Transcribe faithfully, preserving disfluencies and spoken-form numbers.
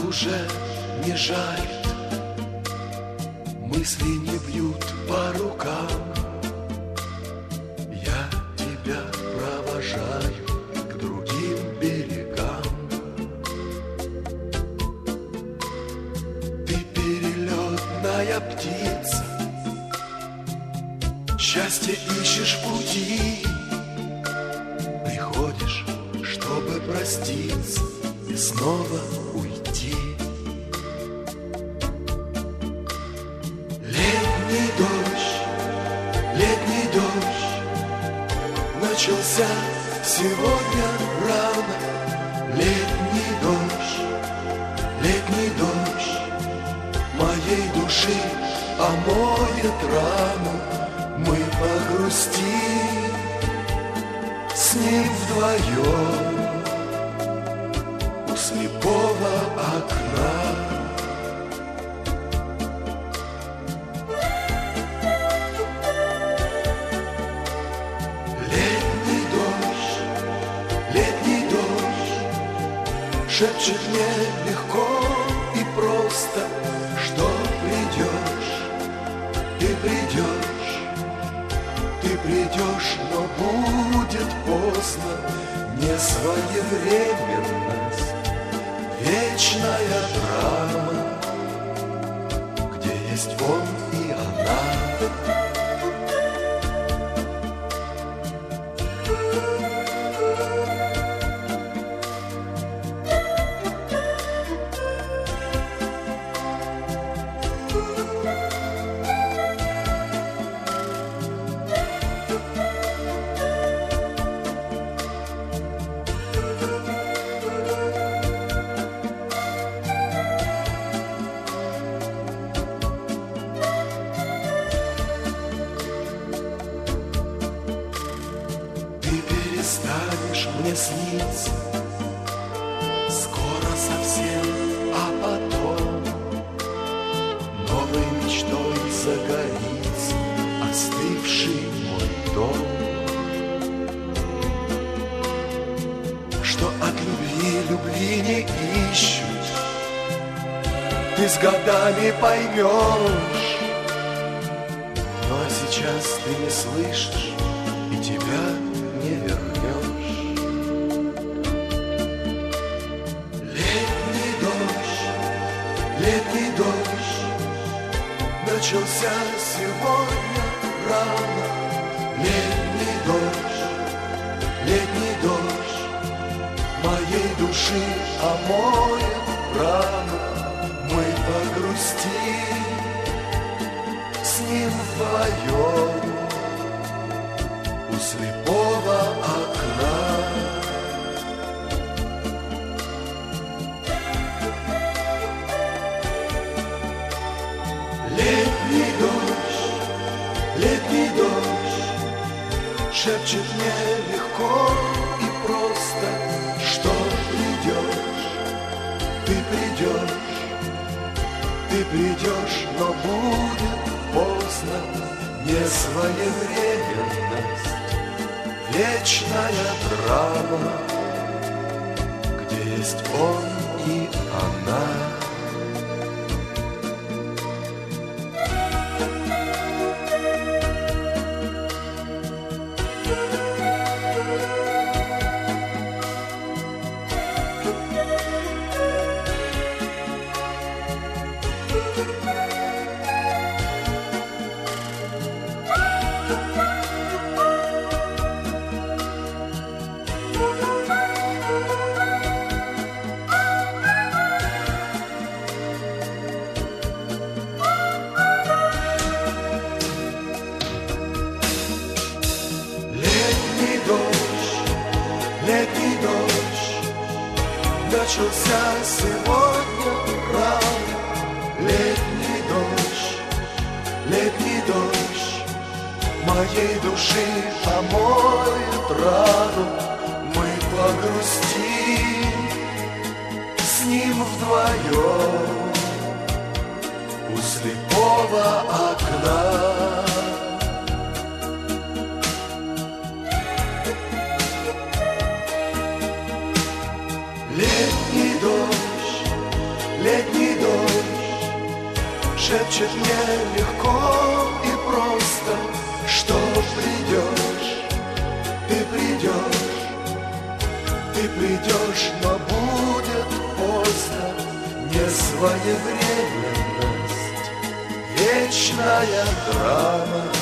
уже не жалит, мысли не бьют по рукам. Я тебя провожаю к другим берегам. Ты перелетная птица, счастье ищешь в пути. Приходишь, чтобы проститься и снова уйти. Летний дождь, летний дождь начался сегодня рано. Летний дождь, летний дождь моей души омоет рану. Мы погрустим с ним вдвоем у слепого окна. Летний дождь, летний дождь шепчет мне легко и просто, что придешь, ты придешь, ты придешь, но будет поздно. Несвоевременность, вечная драма, где есть он и она. Станешь мне сниться скоро совсем, а потом новой мечтой загорится остывший мой дом. Что от любви любви не ищут, ты с годами поймешь. Ну а сейчас ты не слышишь, и тебя не вернешь. Летний дождь, летний дождь начался сегодня рано. Летний дождь, летний дождь моей души омоет рану. Мы погрустим с ним вдвоем у слепого окна. Летний дождь, летний дождь шепчет мне легко и просто, что придешь, ты придешь, ты придешь, но будет поздно. Несвоевременность, вечная драма, где есть он и она. Летний дождь начался сегодня рано. Летний дождь, летний дождь моей души омоет рану. Мы погрустим с ним вдвоем у слепого окна. Летний дождь, шепчет мне легко и просто, что придешь, ты придешь, ты придешь, но будет поздно. Несвоевременность, вечная драма.